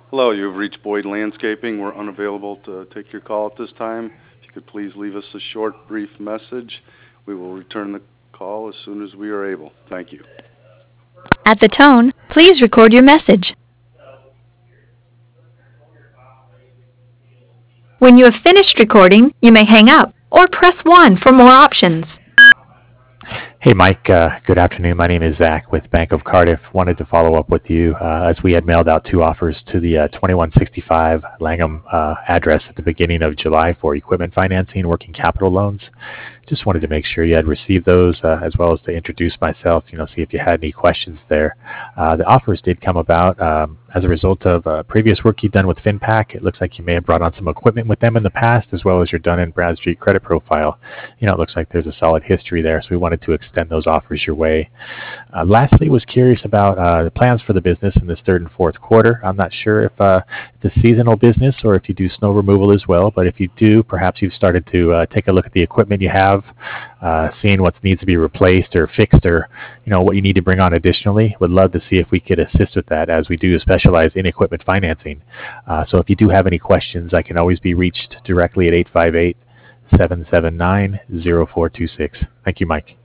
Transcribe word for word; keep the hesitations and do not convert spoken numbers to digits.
Hello, you've reached Boyd Landscaping. We're unavailable to take your call at this time. If you could please leave us a short, brief message, we will return the call as soon as we are able. Thank you. At the tone, please record your message. When you have finished recording, you may hang up or press one for more options. Hey, Mike. Uh, good afternoon. My name is Zach with Bank of Cardiff. Wanted to follow up with you uh, as we had mailed out two offers to the uh, twenty-one sixty-five Langham uh, address at the beginning of July for equipment financing, working capital loans. Just wanted to make sure you had received those, uh, as well as to introduce myself, you know, see if you had any questions there. Uh, the offers did come about um, as a result of uh, previous work you've done with FinPac. It looks like you may have brought on some equipment with them in the past, as well as your Dun and Bradstreet credit profile. You know, it looks like there's a solid history there, so we wanted to extend those offers your way. Uh, lastly, was curious about uh, the plans for the business in this third and fourth quarter. I'm not sure if uh, it's a seasonal business or if you do snow removal as well, but if you do, perhaps you've started to uh, take a look at the equipment you have, uh, seeing what needs to be replaced or fixed, or you know what you need to bring on additionally. Would love to see if we could assist with that, as we do specialize in equipment financing. Uh, so if you do have any questions, I can always be reached directly at eight five eight, seven seven nine, zero four two six. Thank you, Mike.